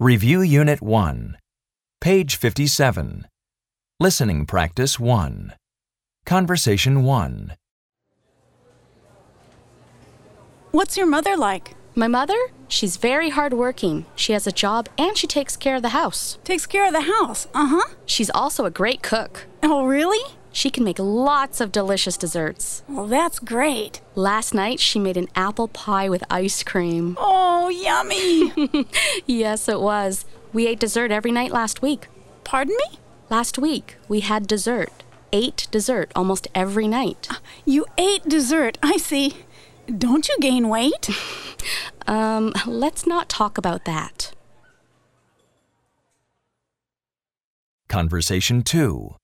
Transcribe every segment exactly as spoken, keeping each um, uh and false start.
Review Unit one. Page fifty-seven. Listening Practice one. Conversation one. What's your mother like? My mother? She's very hardworking. She has a job and she takes care of the house. Takes care of the house, uh-huh. She's also a great cook. Oh, really? She can make lots of delicious desserts. Well, that's great. Last night, she made an apple pie with ice cream. Oh, yummy. Yes, it was. We ate dessert every night last week. Pardon me? Last week, we had dessert. Ate dessert almost every night. Uh, you ate dessert, I see. Don't you gain weight? um, let's not talk about that. Conversation two.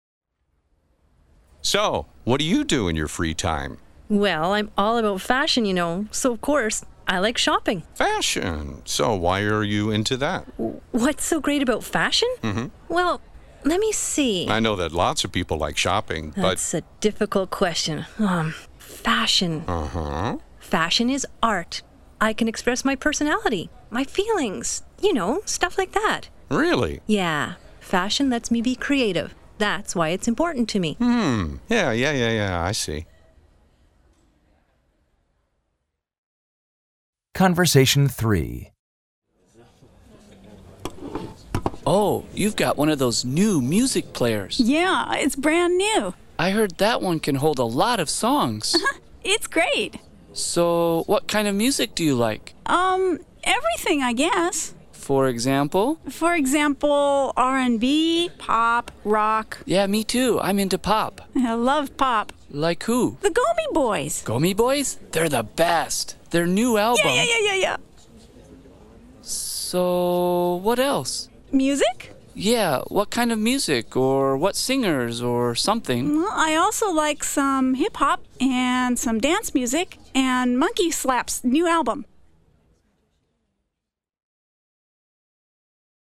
So, what do you do in your free time? Well, I'm all about fashion, you know, so of course, I like shopping. Fashion? So why are you into that? What's so great about fashion? Mm-hmm. Well, let me see. I know that lots of people like shopping, but... That's a difficult question. Um, fashion. Uh-huh. Fashion is art. I can express my personality, my feelings, you know, stuff like that. Really? Yeah. Fashion lets me be creative. That's why it's important to me. Hmm. Yeah, yeah, yeah, yeah, I see. Conversation three. Oh, you've got one of those new music players. Yeah, it's brand new. I heard that one can hold a lot of songs. It's great. So, what kind of music do you like? Um, everything, I guess. For example? For example, R and B, pop, rock. Yeah, me too. I'm into pop. I love pop. Like who? The Gomi Boys. Gomi Boys? They're the best. Their new album. Yeah, yeah, yeah, yeah, yeah. So, what else? Music? Yeah, what kind of music, or what singers, or something? Well, I also like some hip-hop and some dance music and Monkey Slap's new album.